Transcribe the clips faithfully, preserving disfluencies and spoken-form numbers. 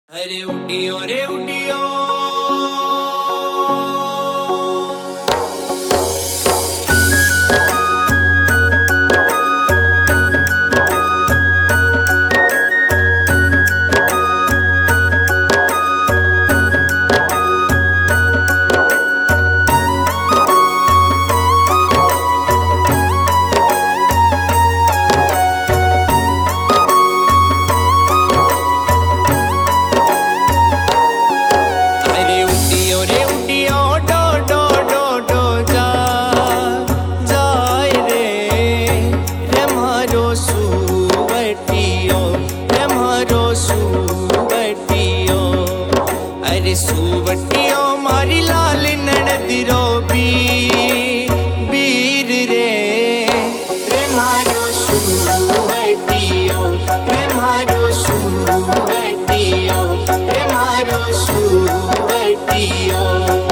अरे उडियो रे उडियो अरे सुवटियो मारी लाल ननदिरो बी बीर रे रे मारो सुवटियो रे मारो सुवटियो रे मारो सुवटियो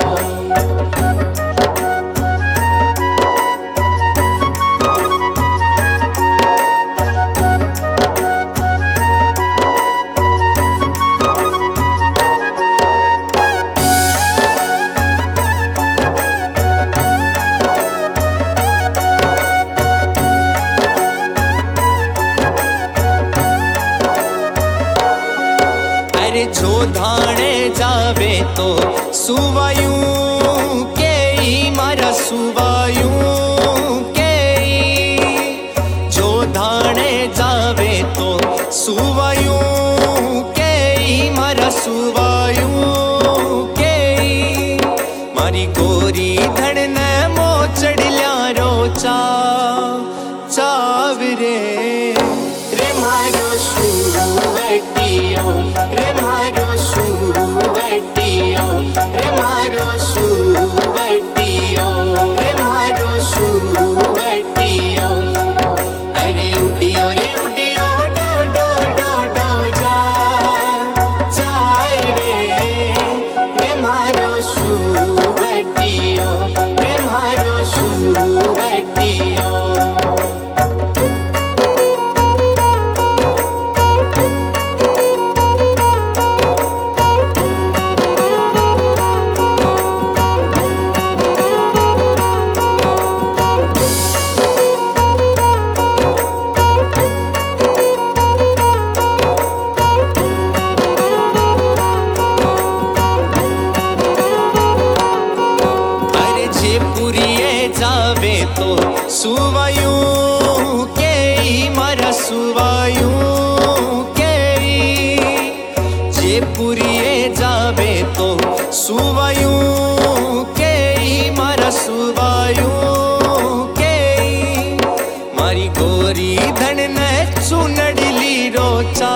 जो धाने जावे तो सुवायूं के मारा सुवायूं के जो धाने जावे तो सुवायूं के मारा सुवायूं के मारी गोरी धन ने मोचड़ ल्यारो चा चावरे रे मारो सुवटियो रे मारो सुवटियो रे मारो सुवटियो रे मारो सुवटियो अरे उडियो रे उडियो डो डो डो डो जा जाए रे रे मारो सुवटियो रे मारो सुवटियो जावे तो सुवायूं के मारा सुवायूं के जे पुरिये जावे तो सुवायूं के मारा सुवायूं के मारी गोरी धन ने चुनड़ली रोचा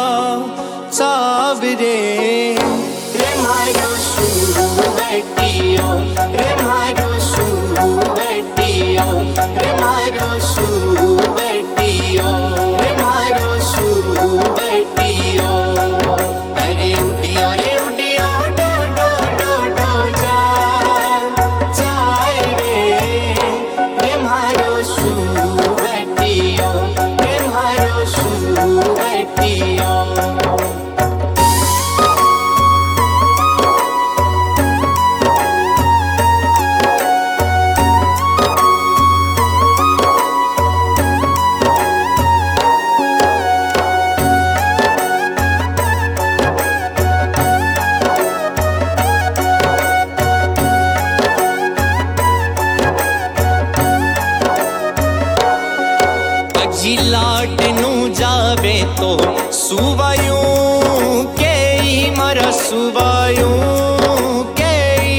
चावरे रे मारो सुवटियो रे मारो सुवटियो रे मारो सुवटियो रे मारो सुवटियो अरे उडियो रे उडियो डो डो डो डो जा जाए रे रे मारो सुवटियो रे मारो सुवटियो लाट नू जावे तो सुवायूं के मारा सुवायूं के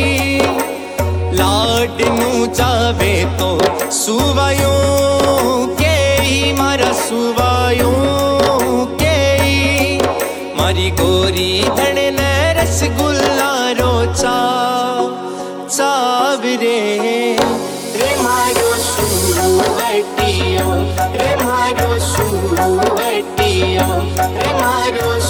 लाट नू जावे तो सुवायूं के मारा सुवायूं के मारी गोरी धन ने रसगुल्ला रोचा चावरे रे मारो सुवटियो रे मारो सुवटियो रे मारो